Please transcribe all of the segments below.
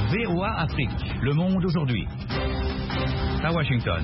VOA Afrique, le monde aujourd'hui. À Washington.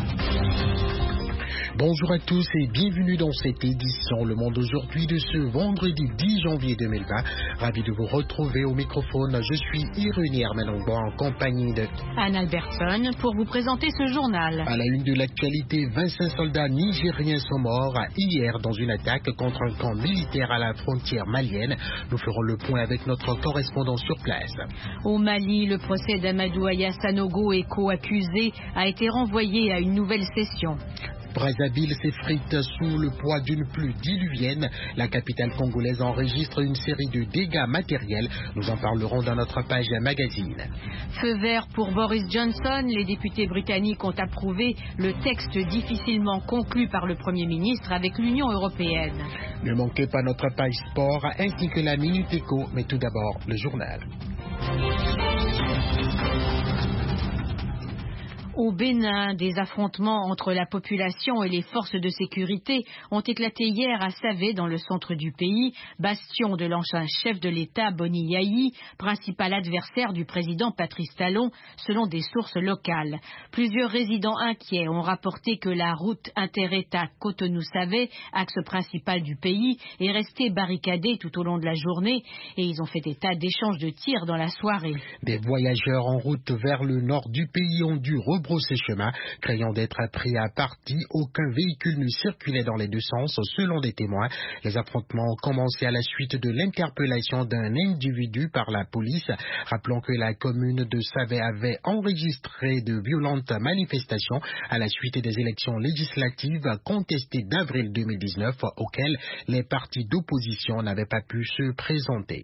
Bonjour à tous et bienvenue dans cette édition Le Monde aujourd'hui de ce vendredi 10 janvier 2020. Ravi de vous retrouver au microphone. Je suis Irénée Armanongo en compagnie de Anne Albertson pour vous présenter ce journal. À la une de l'actualité, 25 soldats nigériens sont morts hier dans une attaque contre un camp militaire à la frontière malienne. Nous ferons le point avec notre correspondant sur place. Au Mali, le procès d'Amadou Aya Sanogo et co-accusé a été renvoyé à une nouvelle session. Brazzaville s'effrite sous le poids d'une pluie diluvienne. La capitale congolaise enregistre une série de dégâts matériels. Nous en parlerons dans notre page magazine. Feu vert pour Boris Johnson. Les députés britanniques ont approuvé le texte difficilement conclu par le Premier ministre avec l'Union européenne. Ne manquez pas notre page sport ainsi que la Minute Éco. Mais tout d'abord, le journal. Au Bénin, des affrontements entre la population et les forces de sécurité ont éclaté hier à Savé, dans le centre du pays, bastion de l'ancien chef de l'État Boni Yayi, principal adversaire du président Patrice Talon, selon des sources locales. Plusieurs résidents inquiets ont rapporté que la route inter-État Cotonou-Savé, axe principal du pays, est restée barricadée tout au long de la journée et ils ont fait état d'échanges de tirs dans la soirée. Des voyageurs en route vers le nord du pays ont dû rebrousser chemin, craignant d'être pris à partie. Aucun véhicule ne circulait dans les deux sens, selon des témoins. Les affrontements ont commencé à la suite de l'interpellation d'un individu par la police. Rappelons que la commune de Savé avait enregistré de violentes manifestations à la suite des élections législatives contestées d'avril 2019, auxquelles les partis d'opposition n'avaient pas pu se présenter.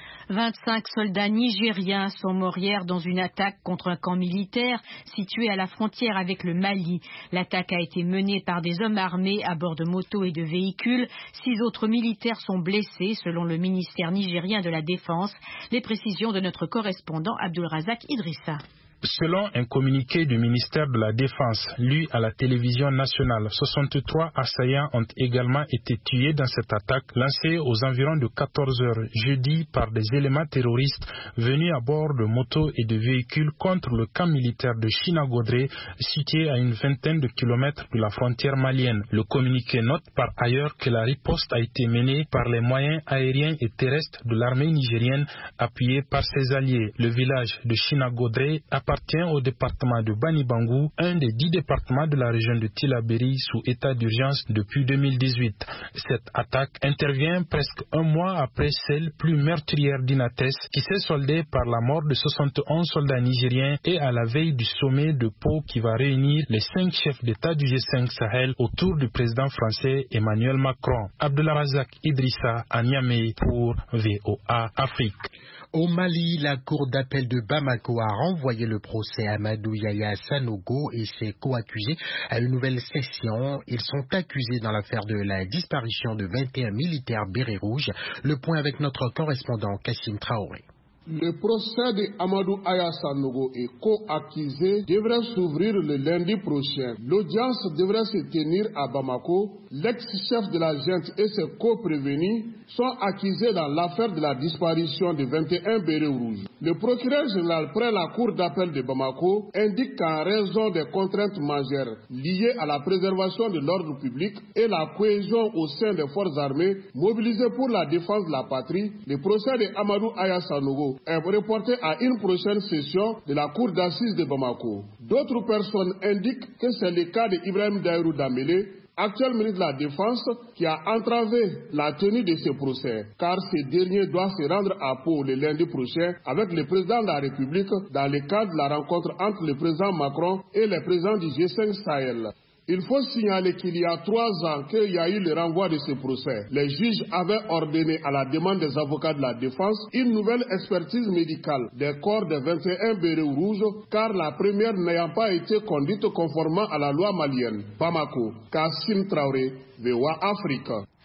25 soldats nigériens sont morts hier dans une attaque contre un camp militaire situé à la frontière avec le Mali. L'attaque a été menée par des hommes armés à bord de motos et de véhicules. 6 autres militaires sont blessés, selon le ministère nigérien de la Défense. Les précisions de notre correspondant Abdulrazak Idrissa. Selon un communiqué du ministère de la Défense, lu à la télévision nationale, 63 assaillants ont également été tués dans cette attaque lancée aux environs de 14 heures jeudi par des éléments terroristes venus à bord de motos et de véhicules contre le camp militaire de Chinagodré, situé à une vingtaine de kilomètres de la frontière malienne. Le communiqué note par ailleurs que la riposte a été menée par les moyens aériens et terrestres de l'armée nigérienne appuyée par ses alliés. Le village de Chinagodré appartient au département de Bani-Bangou, un des 10 départements de la région de Tillabéri sous état d'urgence depuis 2018. Cette attaque intervient presque un mois après celle plus meurtrière d'Inates qui s'est soldée par la mort de 71 soldats nigériens et à la veille du sommet de Pau qui va réunir les 5 chefs d'État du G5 Sahel autour du président français Emmanuel Macron. Abdulrazak Idrissa à Niamey pour VOA Afrique. Au Mali, la cour d'appel de Bamako a renvoyé le procès à Amadou Aya Sanogo et ses co-accusés à une nouvelle session. Ils sont accusés dans l'affaire de la disparition de 21 militaires bérets rouges. Le point avec notre correspondant Kassim Traoré. Le procès de Amadou Aya Sanogo et co-accusés devrait s'ouvrir le lundi prochain. L'audience devrait se tenir à Bamako. L'ex-chef de la junte et ses co-prévenus sont accusés dans l'affaire de la disparition de 21 bérets rouges. Le procureur général près la cour d'appel de Bamako indique qu'en raison des contraintes majeures liées à la préservation de l'ordre public et la cohésion au sein des forces armées mobilisées pour la défense de la patrie, le procès de Amadou Aya Sanogo est reporté à une prochaine session de la cour d'assises de Bamako. D'autres personnes indiquent que c'est le cas d'Ibrahim Daïrou Dambélé, actuel ministre de la Défense, qui a entravé la tenue de ce procès, car ce dernier doit se rendre à Pau le lundi prochain avec le président de la République dans le cadre de la rencontre entre le président Macron et le président du G5 Sahel. Il faut signaler qu'il y a 3 ans qu'il y a eu le renvoi de ce procès. Les juges avaient ordonné à la demande des avocats de la défense une nouvelle expertise médicale des corps des 21 bérets rouges, car la première n'ayant pas été conduite conformément à la loi malienne. Bamako, Kassim Traoré, VOA Afrique.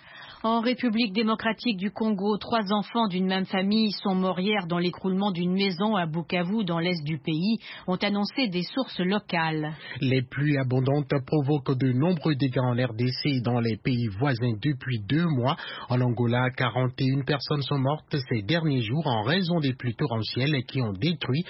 En République démocratique du Congo, 3 enfants d'une même famille sont morts hier dans l'écroulement d'une maison à Bukavu, dans l'est du pays, ont annoncé des sources locales. Les pluies abondantes provoquent de nombreux dégâts en RDC et dans les pays voisins depuis 2 mois. En Angola, 41 personnes sont mortes ces derniers jours en raison des pluies torrentielles qui ont détruit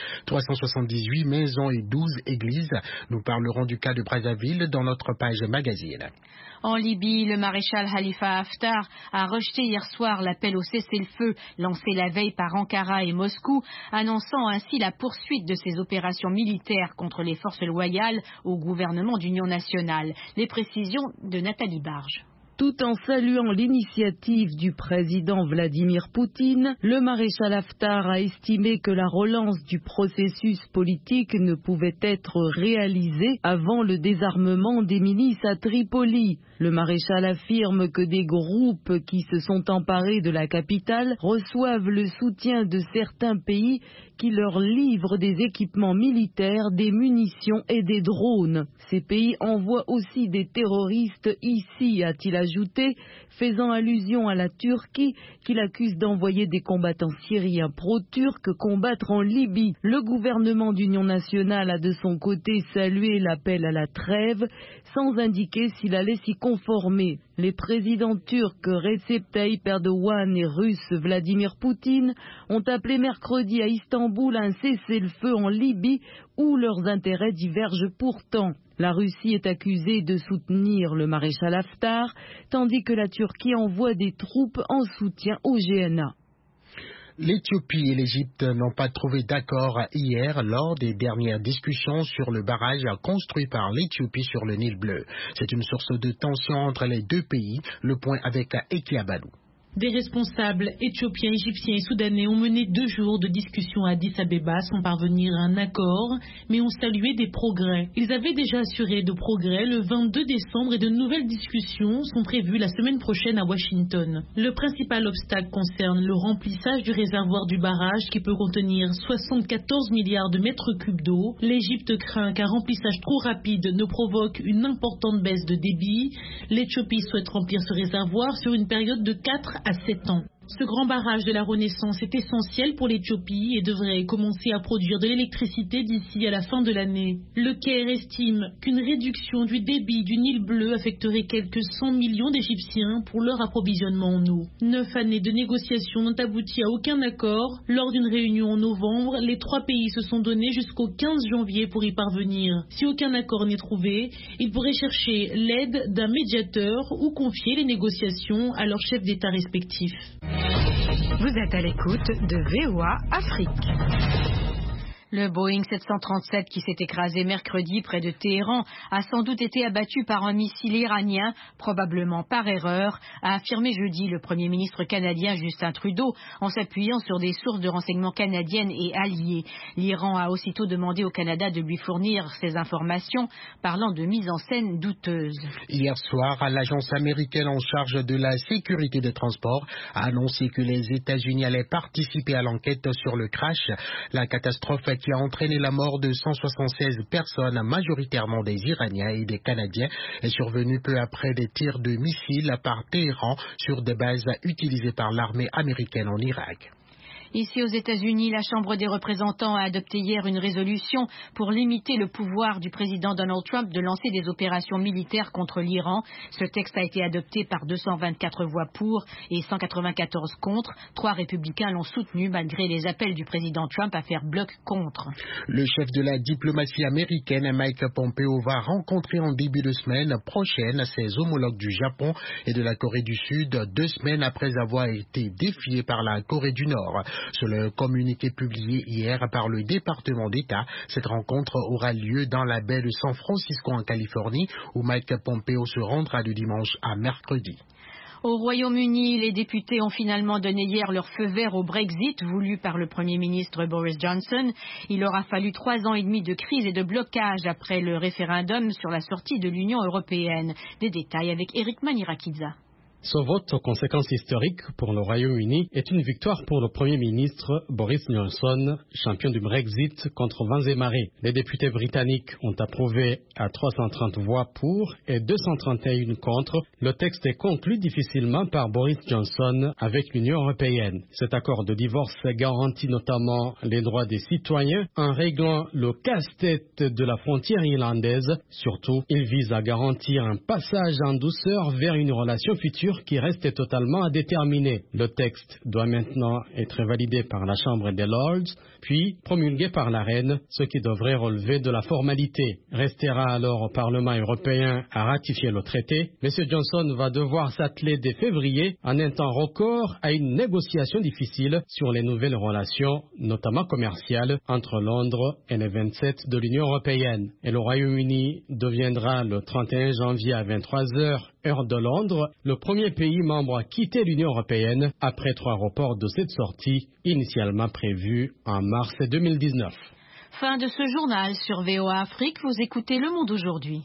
378 maisons et 12 églises. Nous parlerons du cas de Brazzaville dans notre page magazine. En Libye, le maréchal Khalifa Haftar a rejeté hier soir l'appel au cessez-le-feu lancé la veille par Ankara et Moscou, annonçant ainsi la poursuite de ses opérations militaires contre les forces loyales au gouvernement d'union nationale. Les précisions de Nathalie Barge. Tout en saluant l'initiative du président Vladimir Poutine, le maréchal Haftar a estimé que la relance du processus politique ne pouvait être réalisée avant le désarmement des milices à Tripoli. Le maréchal affirme que des groupes qui se sont emparés de la capitale reçoivent le soutien de certains pays qui leur livrent des équipements militaires, des munitions et des drones. Ces pays envoient aussi des terroristes ici, a-t-il ajouté, faisant allusion à la Turquie qu'il accuse d'envoyer des combattants syriens pro-turcs combattre en Libye. Le gouvernement d'union nationale a de son côté salué l'appel à la trêve sans indiquer s'il allait s'y conformer. Les présidents turcs Recep Tayyip Erdogan et russe Vladimir Poutine ont appelé mercredi à Istanbul un cessez-le-feu en Libye où leurs intérêts divergent pourtant. La Russie est accusée de soutenir le maréchal Haftar, tandis que la Turquie envoie des troupes en soutien au GNA. L'Éthiopie et l'Égypte n'ont pas trouvé d'accord hier lors des dernières discussions sur le barrage construit par l'Éthiopie sur le Nil bleu. C'est une source de tension entre les deux pays. Le point avec Eki Abadou. Des responsables éthiopiens, égyptiens et soudanais ont mené 2 jours de discussions à Addis Abeba sans parvenir à un accord, mais ont salué des progrès. Ils avaient déjà assuré de progrès le 22 décembre et de nouvelles discussions sont prévues la semaine prochaine à Washington. Le principal obstacle concerne le remplissage du réservoir du barrage qui peut contenir 74 milliards de mètres cubes d'eau. L'Égypte craint qu'un remplissage trop rapide ne provoque une importante baisse de débit. L'Éthiopie souhaite remplir ce réservoir sur une période de 4 à 7 ans. Ce grand barrage de la Renaissance est essentiel pour l'Éthiopie et devrait commencer à produire de l'électricité d'ici à la fin de l'année. Le Caire estime qu'une réduction du débit du Nil bleu affecterait quelques 100 millions d'Égyptiens pour leur approvisionnement en eau. 9 années de négociations n'ont abouti à aucun accord. Lors d'une réunion en novembre, les 3 pays se sont donnés jusqu'au 15 janvier pour y parvenir. Si aucun accord n'est trouvé, ils pourraient chercher l'aide d'un médiateur ou confier les négociations à leurs chefs d'État respectifs. Vous êtes à l'écoute de VOA Afrique. Le Boeing 737 qui s'est écrasé mercredi près de Téhéran a sans doute été abattu par un missile iranien, probablement par erreur, a affirmé jeudi le Premier ministre canadien Justin Trudeau en s'appuyant sur des sources de renseignement canadiennes et alliées. L'Iran a aussitôt demandé au Canada de lui fournir ces informations, parlant de mise en scène douteuse. Hier soir, l'agence américaine en charge de la sécurité des transports a annoncé que les États-Unis allaient participer à l'enquête sur le crash. La catastrophe qui a entraîné la mort de 176 personnes, majoritairement des Iraniens et des Canadiens, est survenue peu après des tirs de missiles par Téhéran sur des bases utilisées par l'armée américaine en Irak. Ici aux États-Unis, la Chambre des représentants a adopté hier une résolution pour limiter le pouvoir du président Donald Trump de lancer des opérations militaires contre l'Iran. Ce texte a été adopté par 224 voix pour et 194 contre. 3 républicains l'ont soutenu malgré les appels du président Trump à faire bloc contre. Le chef de la diplomatie américaine, Mike Pompeo, va rencontrer en début de semaine prochaine ses homologues du Japon et de la Corée du Sud, 2 semaines après avoir été défié par la Corée du Nord. Sur le communiqué publié hier par le département d'État, cette rencontre aura lieu dans la baie de San Francisco en Californie, où Mike Pompeo se rendra de dimanche à mercredi. Au Royaume-Uni, les députés ont finalement donné hier leur feu vert au Brexit voulu par le Premier ministre Boris Johnson. Il aura fallu 3 ans et demi de crise et de blocage après le référendum sur la sortie de l'Union européenne. Des détails avec Eric Manirakidza. Ce vote, aux conséquences historiques pour le Royaume-Uni, est une victoire pour le Premier ministre Boris Johnson, champion du Brexit contre vents et marées. Les députés britanniques ont approuvé à 330 voix pour et 231 contre. Le texte est conclu difficilement par Boris Johnson avec l'Union européenne. Cet accord de divorce garantit notamment les droits des citoyens en réglant le casse-tête de la frontière irlandaise. Surtout, il vise à garantir un passage en douceur vers une relation future qui reste totalement à déterminer. Le texte doit maintenant être validé par la Chambre des Lords, puis promulgué par la Reine, ce qui devrait relever de la formalité. Restera alors au Parlement européen à ratifier le traité. M. Johnson va devoir s'atteler dès février, en un temps record, à une négociation difficile sur les nouvelles relations, notamment commerciales, entre Londres et les 27 de l'Union européenne. Et le Royaume-Uni deviendra le 31 janvier à 23h, heure de Londres, le premier pays membre à quitter l'Union européenne après 3 reports de cette sortie, initialement prévue en mars 2019. Fin de ce journal sur VOA Afrique. Vous écoutez Le Monde aujourd'hui.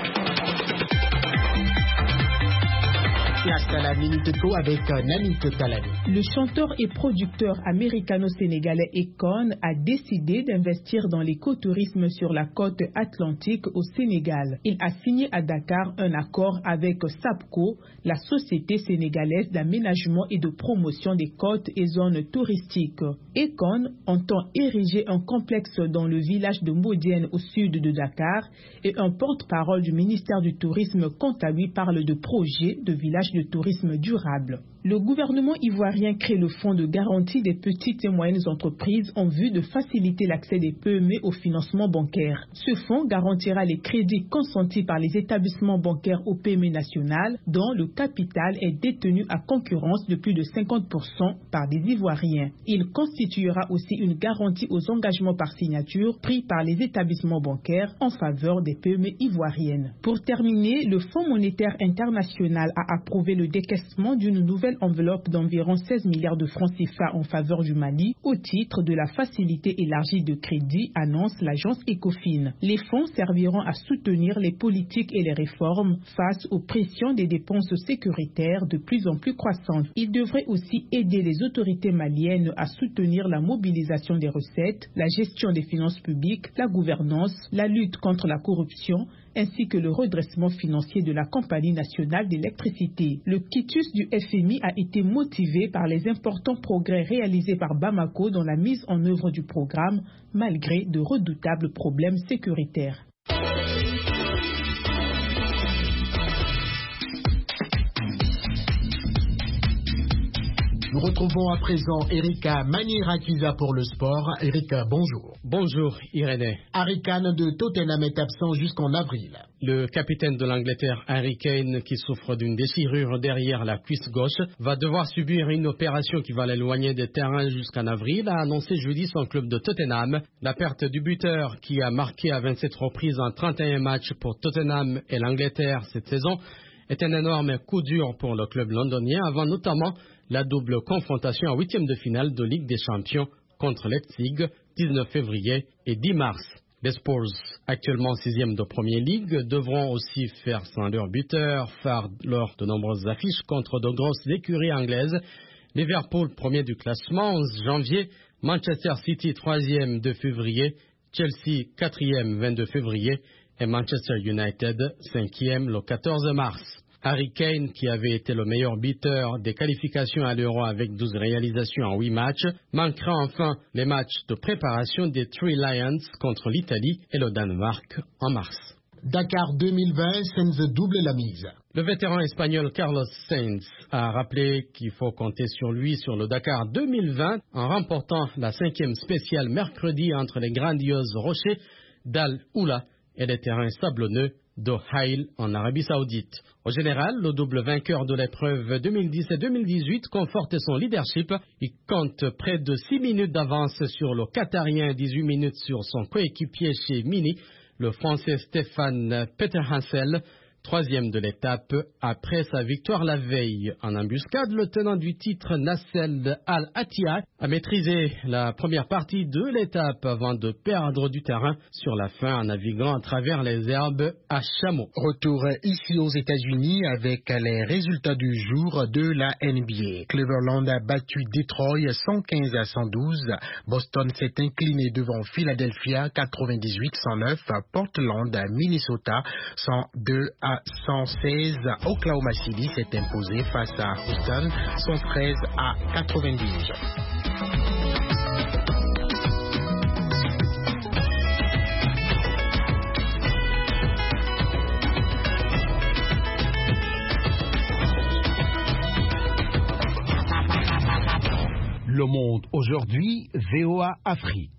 Hasta la Minute Co avec Nanit Talani. Le chanteur et producteur américano-sénégalais Akon a décidé d'investir dans l'écotourisme sur la côte atlantique au Sénégal. Il a signé à Dakar un accord avec SAPCO, la société sénégalaise d'aménagement et de promotion des côtes et zones touristiques. Akon entend ériger un complexe dans le village de Modienne au sud de Dakar et un porte-parole du ministère du Tourisme quant à lui parle de projets de village de tourisme durable. Le gouvernement ivoirien crée le fonds de garantie des petites et moyennes entreprises en vue de faciliter l'accès des PME au financement bancaire. Ce fonds garantira les crédits consentis par les établissements bancaires aux PME nationales dont le capital est détenu à concurrence de plus de 50% par des Ivoiriens. Il constituera aussi une garantie aux engagements par signature pris par les établissements bancaires en faveur des PME ivoiriennes. Pour terminer, le Fonds monétaire international a approuvé le décaissement d'une nouvelle enveloppe d'environ 16 milliards de francs CFA en faveur du Mali au titre de la facilité élargie de crédit, annonce l'agence Ecofin. Les fonds serviront à soutenir les politiques et les réformes face aux pressions des dépenses sécuritaires de plus en plus croissantes. Ils devraient aussi aider les autorités maliennes à soutenir la mobilisation des recettes, la gestion des finances publiques, la gouvernance, la lutte contre la corruption, ainsi que le redressement financier de la Compagnie nationale d'électricité. Le quitus du FMI a été motivé par les importants progrès réalisés par Bamako dans la mise en œuvre du programme, malgré de redoutables problèmes sécuritaires. Nous retrouvons à présent Erika Manirakiza pour le sport. Erika, bonjour. Bonjour Irénée. Harry Kane de Tottenham est absent jusqu'en avril. Le capitaine de l'Angleterre, Harry Kane, qui souffre d'une déchirure derrière la cuisse gauche, va devoir subir une opération qui va l'éloigner des terrains jusqu'en avril, a annoncé jeudi son club de Tottenham. La perte du buteur, qui a marqué à 27 reprises en 31 matchs pour Tottenham et l'Angleterre cette saison, est un énorme coup dur pour le club londonien, avant notamment la double confrontation en 8e de finale de Ligue des Champions contre Leipzig, 19 février et 10 mars. Les Spurs, actuellement 6e de Premier League, devront aussi faire sans leur buteur, phare lors de nombreuses affiches contre de grosses écuries anglaises. Liverpool, premier du classement, 11 janvier, Manchester City, 3e 2 février, Chelsea, 4e 22 février et Manchester United, 5e le 14 mars. Harry Kane, qui avait été le meilleur buteur des qualifications à l'Euro avec 12 réalisations en 8 matchs, manquera enfin les matchs de préparation des Three Lions contre l'Italie et le Danemark en mars. Dakar 2020, Sainz double la mise. Le vétéran espagnol Carlos Sainz a rappelé qu'il faut compter sur lui sur le Dakar 2020 en remportant la 5e spéciale mercredi entre les grandioses rochers d'Al Oula et les terrains sablonneux de Hail en Arabie Saoudite. Au général, le double vainqueur de l'épreuve 2010 et 2018 conforte son leadership. Il compte près de 6 minutes d'avance sur le Qatarien, 18 minutes sur son coéquipier chez Mini, le Français Stéphane Peterhansel, troisième de l'étape après sa victoire la veille. En embuscade, le tenant du titre Nassel Al-Attiyah a maîtrisé la première partie de l'étape avant de perdre du terrain sur la fin en naviguant à travers les herbes à chameau. Retour ici aux États-Unis avec les résultats du jour de la NBA. Cleveland a battu Detroit 115-112. Boston s'est incliné devant Philadelphia 98-109. Portland, Minnesota 102-116. Oklahoma City s'est imposé face à Houston 113-92. Le Monde aujourd'hui, VOA Afrique.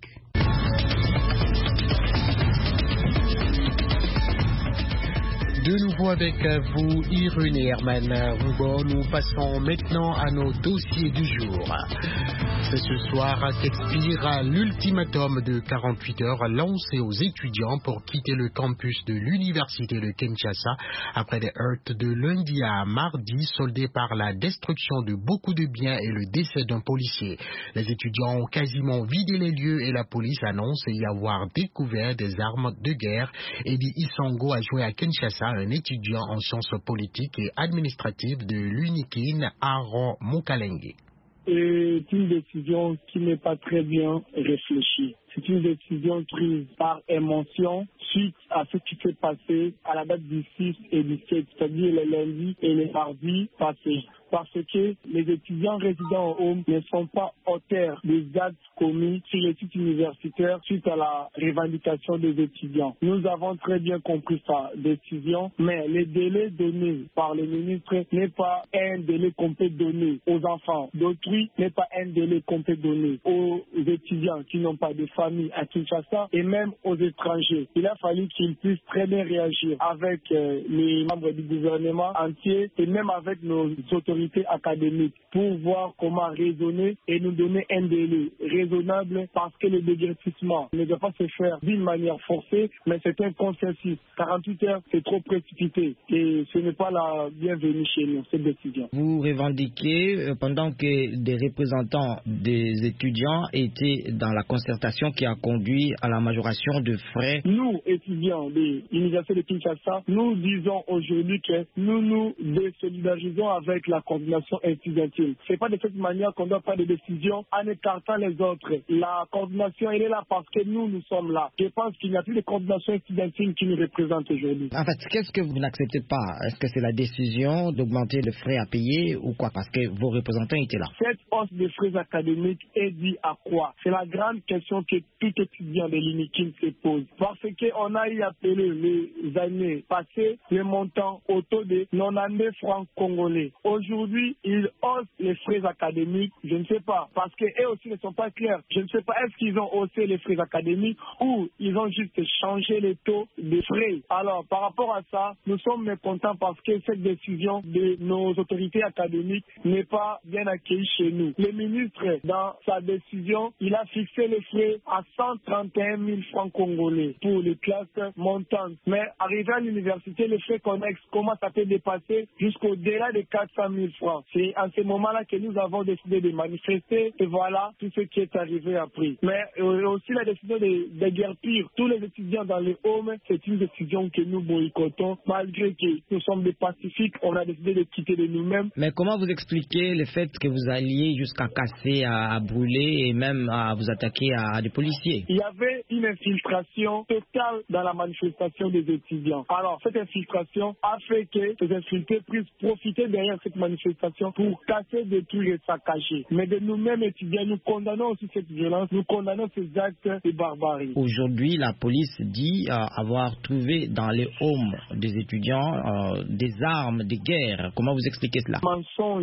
De nouveau avec vous, Irune Herman Rougo. Nous passons maintenant à nos dossiers du jour. C'est ce soir qu'expire l'ultimatum de 48 heures lancé aux étudiants pour quitter le campus de l'université de Kinshasa après des heurts de lundi à mardi soldés par la destruction de beaucoup de biens et le décès d'un policier. Les étudiants ont quasiment vidé les lieux et la police annonce y avoir découvert des armes de guerre. Eddie Isongo a joué à Kinshasa, un étudiant en sciences politiques et administratives de l'UNIKIN Aaron Mokalengue. C'est une décision qui n'est pas très bien réfléchie. C'est une décision prise par émotion suite à ce qui s'est passé à la date du 6 et du 7, c'est-à-dire les lundis et les mardis passés. Parce que les étudiants résidant au home ne sont pas auteurs des actes commis sur les sites universitaires suite à la revendication des étudiants. Nous avons très bien compris sa décision, mais le délai donné par le ministre n'est pas un délai qu'on peut donner aux enfants d'autrui, n'est pas un délai qu'on peut donner aux étudiants qui n'ont pas de famille à Kinshasa et même aux étrangers. Il a fallu qu'ils puissent très bien réagir avec les membres du gouvernement entier et même avec nos autorités académiques pour voir comment raisonner et nous donner un délai raisonnable parce que le déguerpissement ne doit pas se faire d'une manière forcée, mais c'est un consensus. 48 heures, c'est trop précipité et ce n'est pas la bienvenue chez nous, cette décision. Vous revendiquez, pendant que des représentants des étudiants étaient dans la concertation qui a conduit à la majoration de frais. Nous, étudiants de l'Université de Kinshasa, nous disons aujourd'hui que nous nous désolidarisons avec la coordination estudiantine. Ce n'est pas de cette manière qu'on doit prendre des décisions en écartant les autres. La coordination, elle est là parce que nous sommes là. Je pense qu'il n'y a plus de coordination estudiantine qui nous représente aujourd'hui. En fait, qu'est-ce que vous n'acceptez pas? Est-ce que c'est la décision d'augmenter le frais à payer ou quoi? Parce que vos représentants étaient là. Cette hausse des frais académiques est due à quoi? C'est la grande question que tout étudiant de l'UNIKIN se pose. Parce qu'on a eu appelé les années passées le montant au taux de 92 francs congolais. Aujourd'hui, ils haussent les frais académiques. Je ne sais pas. Parce qu'eux aussi ne sont pas clairs. Je ne sais pas, est-ce qu'ils ont haussé les frais académiques ou ils ont juste changé les taux des frais. Alors, par rapport à ça, nous sommes mécontents parce que cette décision de nos autorités académiques n'est pas bien accueillie chez nous. Le ministre, dans sa décision, il a fixé les frais à 131 000 francs congolais pour les classes montantes. Mais arrivé à l'université, les frais connexes commencent à peut dépasser jusqu'au-delà de 400 000 francs. C'est à ce moment-là que nous avons décidé de manifester et voilà tout ce qui est arrivé après. Mais aussi la décision de déguerpir tous les étudiants dans les homes, c'est une décision que nous boycottons. Malgré que nous sommes des pacifiques, on a décidé de quitter de nous-mêmes. Mais comment vous expliquez le fait que vous alliez jusqu'à casser, à brûler et même à vous attaquer à des policiers? Il y avait une infiltration totale dans la manifestation des étudiants. Alors, cette infiltration a fait que les infiltrés puissent profiter derrière cette manifestation pour casser, détruire et saccager. Mais de nous-mêmes étudiants, nous condamnons aussi cette violence, nous condamnons ces actes de barbarie. Aujourd'hui, la police dit avoir trouvé dans les homes des étudiants des armes de guerre. Comment vous expliquez cela? Mensonge.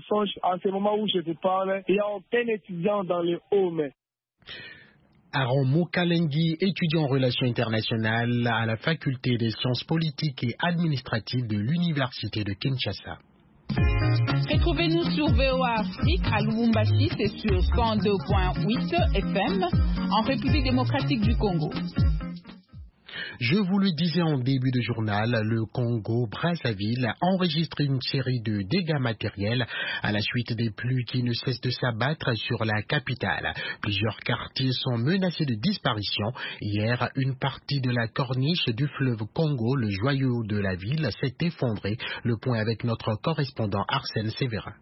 En ce moment où je vous parle, il n'y a aucun étudiant dans les homes. Aaron Mokalengue, étudiant en relations internationales à la faculté des sciences politiques et administratives de l'université de Kinshasa. Retrouvez-nous sur VOA Afrique à Lubumbashi, c'est sur 102.8 FM en République démocratique du Congo. Je vous le disais en début de journal, le Congo-Brazzaville enregistre une série de dégâts matériels à la suite des pluies qui ne cessent de s'abattre sur la capitale. Plusieurs quartiers sont menacés de disparition. Hier, une partie de la corniche du fleuve Congo, le joyau de la ville, s'est effondrée. Le point avec notre correspondant Arsène Sévérin.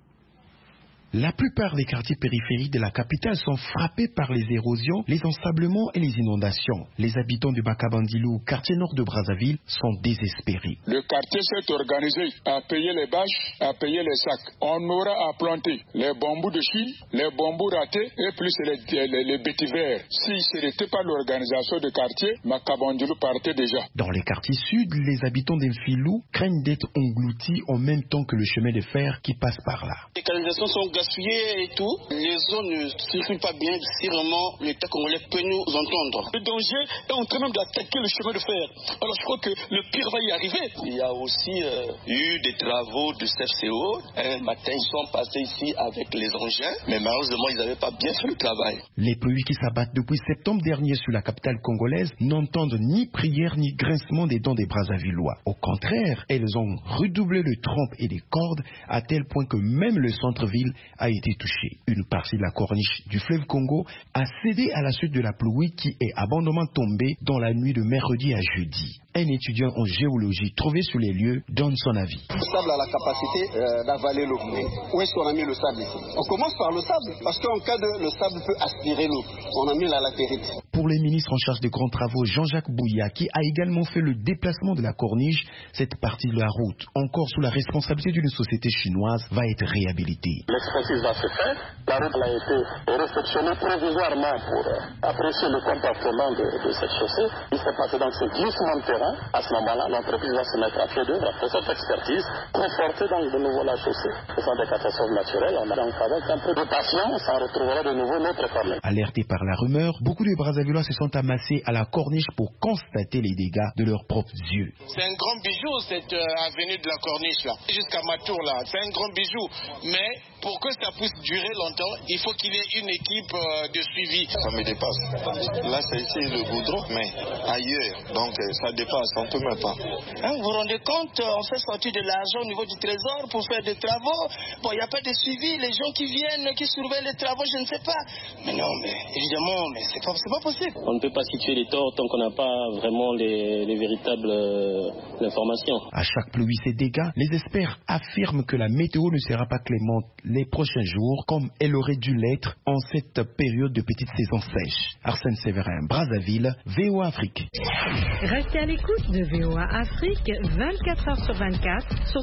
La plupart des quartiers périphériques de la capitale sont frappés par les érosions, les ensablements et les inondations. Les habitants de Bakabandilou, quartier nord de Brazzaville, sont désespérés. Le quartier s'est organisé à payer les bâches, à payer les sacs. On aura à planter les bambous de Chine, les bambous ratés et plus les vétivers. Si ce n'était pas l'organisation de quartier, Bakabandilou partait déjà. Dans les quartiers sud, les habitants d'Enfilou craignent d'être engloutis en même temps que le chemin de fer qui passe par là. Les canalisations sont gaspillées et tout. Les eaux ne circulent pas bien si vraiment l'État congolais peut nous entendre. Le danger est en train d'attaquer le chemin de fer. Alors je crois que le pire va y arriver. Il y a aussi eu des travaux de CFCO. Un matin, ils sont passés ici avec les engins, mais malheureusement, ils n'avaient pas bien fait le travail. Les pluies qui s'abattent depuis septembre dernier sur la capitale congolaise n'entendent ni prière ni grincement des dents des Brazzavillois. Au contraire, elles ont redoublé de trompes et des cordes à tel point que même le centre-ville a été touché. Une partie de la corniche du fleuve Congo a cédé à la suite de la pluie qui est abondamment tombée dans la nuit de mercredi à jeudi. Un étudiant en géologie trouvé sur les lieux donne son avis. Le sable a la capacité d'avaler l'eau. Où est-ce qu'on a mis le sable ici? On commence par le sable, parce qu'en cas de le sable peut aspirer l'eau. On a mis la latérite. Pour les ministres en charge des grands travaux, Jean-Jacques Bouya, qui a également fait le déplacement de la corniche, cette partie de la route, encore sous la responsabilité d'une société chinoise, va être réhabilitée. L'expertise va se faire. La route a été réceptionnée provisoirement pour apprécier le comportement de cette chaussée. Il s'est passé donc ce glissement de terrain. À ce moment-là, l'entreprise va se mettre à pied d'œuvre après cette expertise, conforter donc de nouveau la chaussée. Ce sont des catastrophes naturelles. On a donc avec un peu de patience, on retrouvera de nouveau notre corniche. Alertés par la rumeur, beaucoup de Brazzavillois se sont amassés à la corniche pour constater les dégâts de leurs propres yeux. C'est un grand bijou cette avenue de la corniche là, jusqu'à Matour là. C'est un grand bijou, mais pour que ça puisse durer longtemps, il faut qu'il y ait une équipe de suivi. Ça me dépasse. Là, c'est ici le goudron, mais ailleurs, donc ça dépasse, on ne peut même pas. Vous vous rendez compte, on fait sortir de l'argent au niveau du trésor pour faire des travaux. Bon, il n'y a pas de suivi, les gens qui viennent, qui surveillent les travaux, je ne sais pas. Mais non, mais évidemment, mais c'est pas possible. On ne peut pas situer les torts tant qu'on n'a pas vraiment les véritables informations. À chaque pluie et dégâts, les experts affirment que la météo ne sera pas clémente les prochains jours, comme elle aurait dû l'être en cette période de petite saison sèche. Arsène Sévérin, Brazzaville, VOA Afrique. Restez à l'écoute de VOA Afrique 24 heures sur 24 sur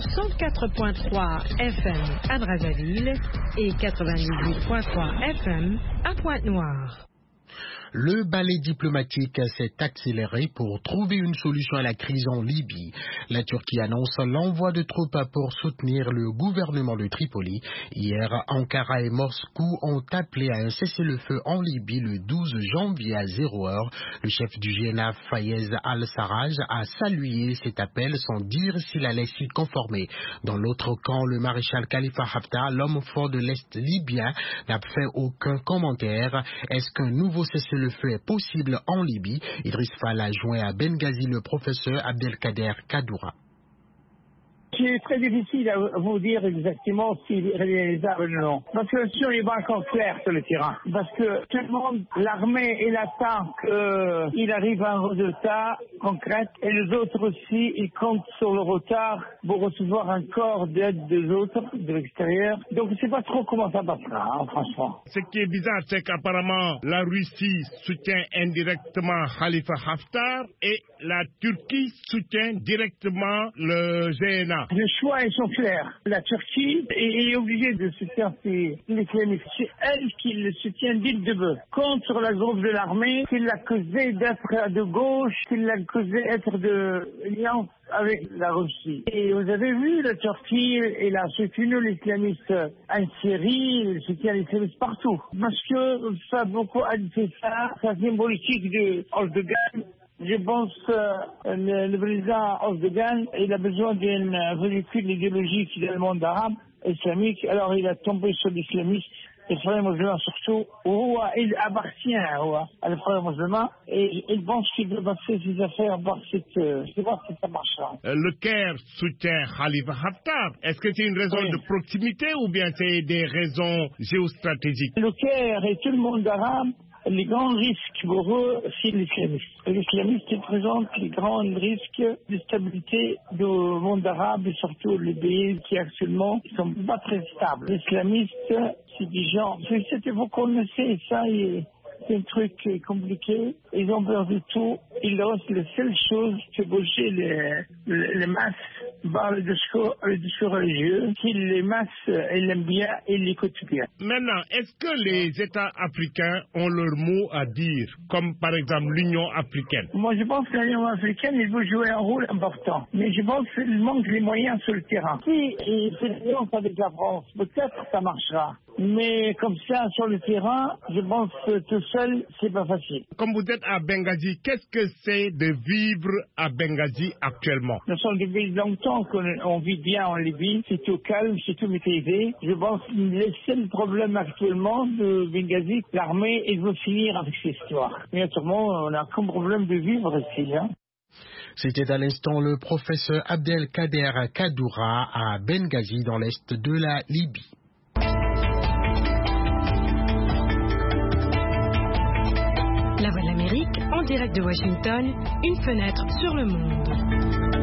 104.3 FM à Brazzaville et 98.3 FM à Pointe-Noire. Le balai diplomatique s'est accéléré pour trouver une solution à la crise en Libye. La Turquie annonce l'envoi de troupes pour soutenir le gouvernement de Tripoli. Hier, Ankara et Moscou ont appelé à un cessez-le-feu en Libye le 12 janvier à 0h. Le chef du GNA, Fayez al-Sarraj, a salué cet appel sans dire s'il allait s'y conformer. Dans l'autre camp, le maréchal Khalifa Haftar, l'homme fort de l'Est libyen, n'a fait aucun commentaire. Est-ce qu'un nouveau cessez-le-feu est possible en Libye? Idriss Fall a joint à Benghazi le professeur Abdelkader Kadoura. C'est très difficile à vous dire exactement s'il est réalisable ou non. Parce que sur les pas encore clair sur le terrain. Parce que tout le monde, l'armée, il attend qu'il arrive à un résultat concret. Et les autres aussi, ils comptent sur le retard pour recevoir encore d'aide des autres, de l'extérieur. Donc je ne sais pas trop comment ça passera, franchement. Ce qui est bizarre, c'est qu'apparemment la Russie soutient indirectement Khalifa Haftar et la Turquie soutient directement le GNA. Les choix, ils sont clairs. La Turquie est obligée de soutenir l'islamisme. C'est elle qui le soutient dès le début. Contre la groupe de l'armée, qui l'accusait d'être de gauche, qui l'accusait d'être de alliance avec la Russie. Et vous avez vu, la Turquie, elle a soutenu l'islamiste en Syrie, elle soutient l'islamiste partout. Parce que ça a beaucoup addité ça, sa symbolique de Erdogan. Je pense que le président Erdogan, il a besoin d'un véhicule idéologique dans le monde arabe, islamique. Alors il a tombé sur l'islamisme les frères musulmans surtout, il appartient aux frères musulmans et il pense qu'il doit passer ses affaires par je sais pas si ça marchera. Le Caire soutient Khalifa Haftar. Est-ce que c'est une raison de proximité ou bien c'est des raisons géostratégiques? Le Caire et tout le monde arabe, les grands risques pour eux, c'est l'islamisme. L'islamisme représente les grands risques de stabilité du monde arabe et surtout les pays qui actuellement ne sont pas très stables. Les islamistes, c'est des gens, vous connaissez ça, c'est un truc compliqué. Ils ont perdu tout. Il reste la seule chose, c'est bouger les masses par le discours religieux. Si les masses, ils l'aiment bien, ils l'écoutent bien. Maintenant, est-ce que les États africains ont leur mot à dire, comme par exemple l'Union africaine? Moi, je pense que l'Union africaine, il veut jouer un rôle important. Mais je pense qu'il manque les moyens sur le terrain. Si il fait l'alliance avec la France, peut-être ça marchera. Mais comme ça, sur le terrain, je pense que tout seul, c'est pas facile. Comme vous êtes à Benghazi, qu'est-ce que c'est de vivre à Benghazi actuellement? Nous sommes depuis longtemps qu'on vit bien en Libye. C'est tout calme, c'est tout maîtrisé. Je pense que le seul problème actuellement de Benghazi, l'armée, elle veut finir avec cette histoire. Mais autrement, on a comme problème de vivre ici, hein. C'était à l'instant le professeur Abdelkader Kadoura à Benghazi dans l'est de la Libye. La Voix de l'Amérique, en direct de Washington, une fenêtre sur le monde.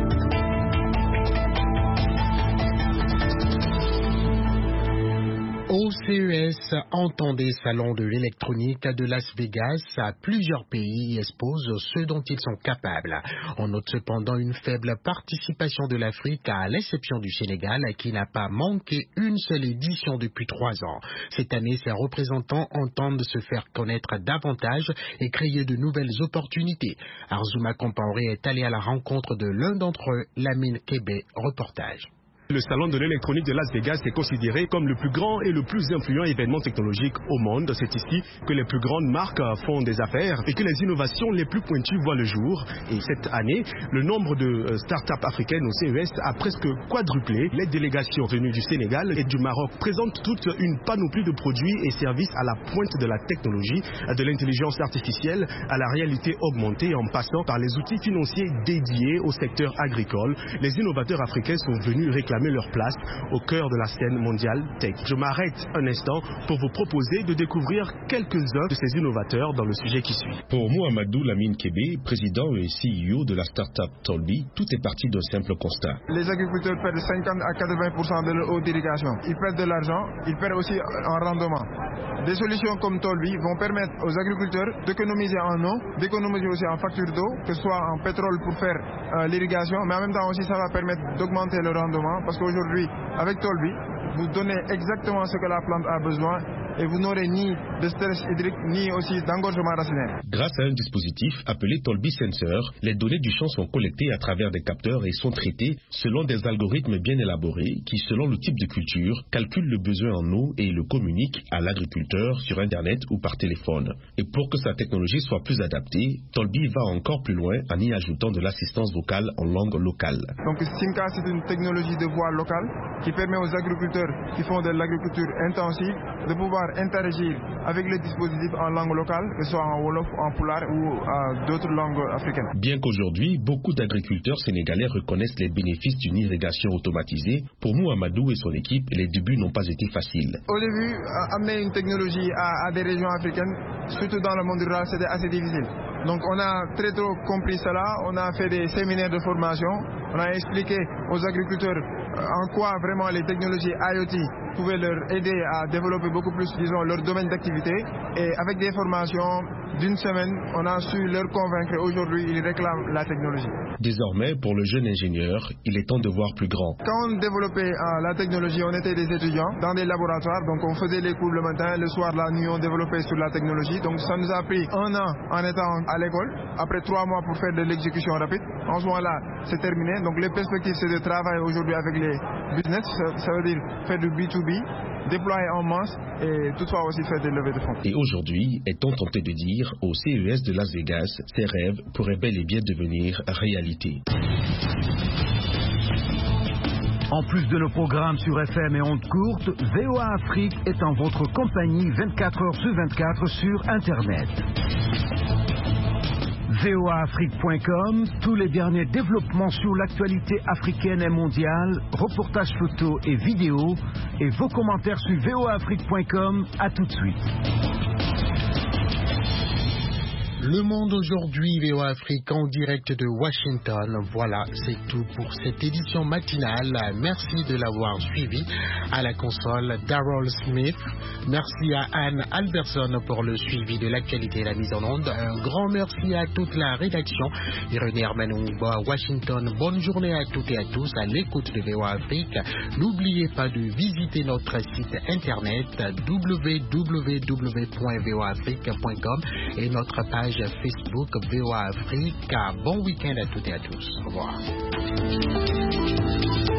Au CES, entendez Salon de l'électronique de Las Vegas, plusieurs pays exposent ce dont ils sont capables. On note cependant une faible participation de l'Afrique, à l'exception du Sénégal, qui n'a pas manqué une seule édition depuis 3 ans. Cette année, ses représentants entendent se faire connaître davantage et créer de nouvelles opportunités. Arzouma Compaoré est allé à la rencontre de l'un d'entre eux, Lamine Kébé, reportage. Le salon de l'électronique de Las Vegas est considéré comme le plus grand et le plus influent événement technologique au monde. C'est ici que les plus grandes marques font des affaires et que les innovations les plus pointues voient le jour. Et cette année, le nombre de start-up africaines au CES a presque quadruplé. Les délégations venues du Sénégal et du Maroc présentent toute une panoplie de produits et services à la pointe de la technologie, de l'intelligence artificielle à la réalité augmentée, en passant par les outils financiers dédiés au secteur agricole. Les innovateurs africains sont venus réclamer leur place au cœur de la scène mondiale tech. Je m'arrête un instant pour vous proposer de découvrir quelques-uns de ces innovateurs dans le sujet qui suit. Pour Mohamedou Lamine Kébé, président et CEO de la start-up Tolbi, tout est parti d'un simple constat. Les agriculteurs perdent 50 à 80% de leur eau d'irrigation. Ils perdent de l'argent, ils perdent aussi en rendement. Des solutions comme Tolbi vont permettre aux agriculteurs d'économiser en eau, d'économiser aussi en facture d'eau, que ce soit en pétrole pour faire l'irrigation, mais en même temps aussi ça va permettre d'augmenter le rendement. Parce qu'aujourd'hui, avec Tolbi, vous donnez exactement ce que la plante a besoin et vous n'aurez ni de stress hydrique ni aussi d'engorgement racinaire. Grâce à un dispositif appelé Tolbi Sensor, les données du champ sont collectées à travers des capteurs et sont traitées selon des algorithmes bien élaborés qui, selon le type de culture, calculent le besoin en eau et le communiquent à l'agriculteur sur Internet ou par téléphone. Et pour que sa technologie soit plus adaptée, Tolbi va encore plus loin en y ajoutant de l'assistance vocale en langue locale. Donc Simca, c'est une technologie de voix locale qui permet aux agriculteurs qui font de l'agriculture intensive de pouvoir interagir avec les dispositifs en langue locale, que ce soit en Wolof, en Pulaar ou d'autres langues africaines. Bien qu'aujourd'hui, beaucoup d'agriculteurs sénégalais reconnaissent les bénéfices d'une irrigation automatisée, pour Mohamedou et son équipe, les débuts n'ont pas été faciles. Au début, amener une technologie à des régions africaines, surtout dans le monde rural, c'était assez difficile. Donc on a très tôt compris cela, on a fait des séminaires de formation, on a expliqué aux agriculteurs en quoi vraiment les technologies IoT pouvaient leur aider à développer beaucoup plus, disons, leur domaine d'activité. Et avec des formations d'une semaine, on a su leur convaincre. Aujourd'hui, ils réclament la technologie. Désormais, pour le jeune ingénieur, il est temps de voir plus grand. Quand on développait la technologie, on était des étudiants dans des laboratoires. Donc on faisait les cours le matin, le soir, la nuit, on développait sur la technologie. Donc ça nous a pris 1 an en étant à l'école. Après 3 mois pour faire de l'exécution rapide. En ce moment-là, c'est terminé. Donc les perspectives, c'est de travailler aujourd'hui avec les business. Ça veut dire faire du B2B, déployer en masse et toutefois aussi faire des levées de fonds. Et aujourd'hui, est-on tenté de dire au CES de Las Vegas, ces rêves pourraient bel et bien devenir réalité. En plus de nos programmes sur FM et ondes courtes, VOA Afrique est en votre compagnie 24 heures sur 24 sur Internet. voaafrique.com, tous les derniers développements sur l'actualité africaine et mondiale, reportages photos et vidéos, et vos commentaires sur voaafrique.com. À tout de suite. Le Monde aujourd'hui, VOA Afrique en direct de Washington. Voilà, c'est tout pour cette édition matinale. Merci de l'avoir suivi. À la console, Darrell Smith. Merci à Anne Alberson pour le suivi de l'actualité et la mise en onde. Un grand merci à toute la rédaction. Irénée Hermanou à Washington. Bonne journée à toutes et à tous à l'écoute de VOA Afrique. N'oubliez pas de visiter notre site internet www.voafrique.com et notre page Facebook VOA Afrique. Bon week-end à toutes et à tous. Au revoir.